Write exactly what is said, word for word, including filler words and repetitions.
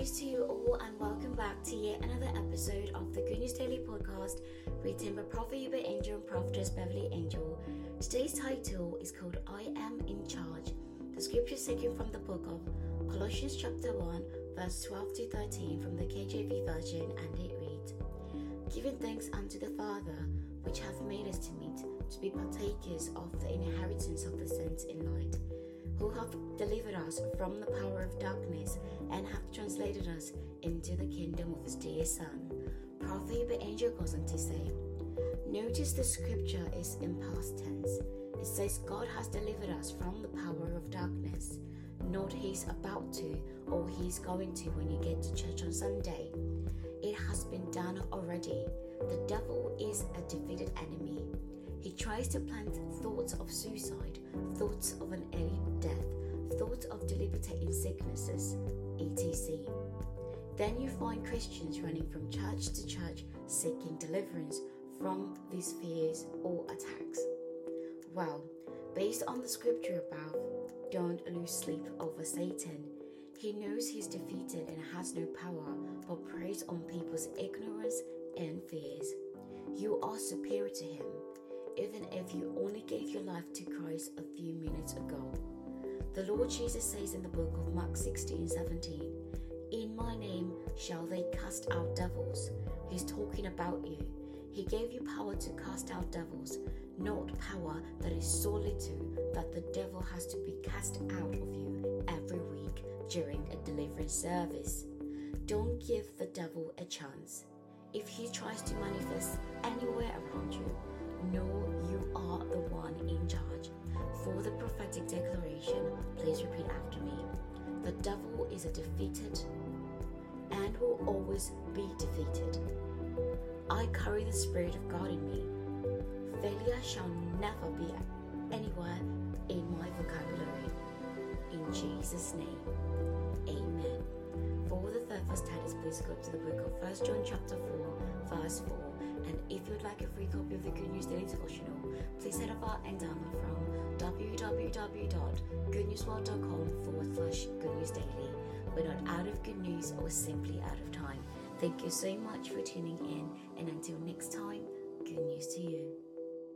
news to you all, and welcome back to yet another episode of the Good News Daily podcast, written by Prophet Hubert Angel and Prophetess Beverly Angel. Today's title is called I Am in Charge. The scripture is taken from the book of Colossians chapter one, verse twelve to thirteen from the K J V version, and it reads, Giving thanks unto the Father, which hath made us to meet, to be partakers of the inheritance of the saints in light, who hath delivered us from the power of darkness, and hath translated us into the kingdom of his dear Son. Prophet Hubert Angel goes on to say, notice the scripture is in past tense. It says God has delivered us from the power of darkness, not he's about to or he's going to when you get to church on Sunday. It has been done already. The devil is a defeated enemy. He tries to plant thoughts of suicide, thoughts of an early death, thoughts of debilitating sicknesses, et cetera. Then you find Christians running from church to church seeking deliverance from these fears or attacks. Well, based on the scripture above, don't lose sleep over Satan. He knows he's defeated and has no power, but preys on people's ignorance and fears. You are superior to him, even if you only gave your life to Christ a few minutes ago. The Lord Jesus says in the book of Mark sixteen seventeen, in my name shall they cast out devils. He's talking about you. He gave you power to cast out devils, not power that is solely to that the devil has to be cast out of you every week during a deliverance service. Don't give the devil a chance. If he tries to manifest anywhere around you, know you are the one in charge. For the prophetic declaration, please repeat after me. The devil is a defeated and will always be defeated. I carry the Spirit of God in me. Failure shall never be anywhere in my vocabulary. In Jesus' name, amen. For the third studies, please go to the book of First John chapter four, verse four. And if you'd like a free copy of the Good News Daily Devotional, please head over and download from www.goodnewsworld.com forward slash Good News Daily. We're not out of good news or simply out of time. Thank you so much for tuning in, and until next time, good news to you.